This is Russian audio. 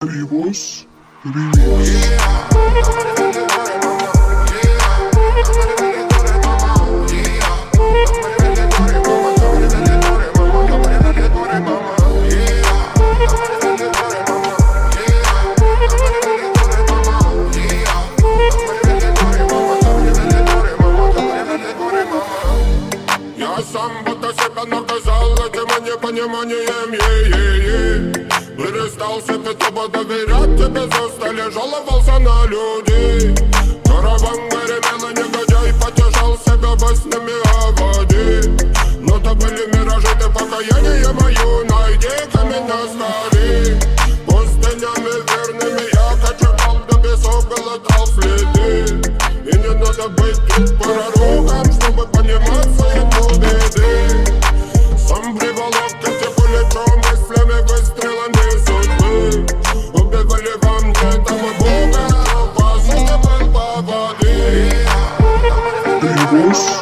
Ремос, ремос. Я сам будто себя наказал этим непониманием, перестал себе тупо доверять, тебе за столе жаловался на людей. Караван гремел и негодяй потешал себя баснями о воде. Но то были миражи, ты покаяние мою найди-ка меня скорей. Пустынями верными я кочевал, до песок глотал следы. И не надо быть тут пророком, чтобы понимать свои беды. Сам приволок эти пулечом, мыслями, выстрелами судьбы. Убивали во мне того Бога, по сути был по воде. Ремос.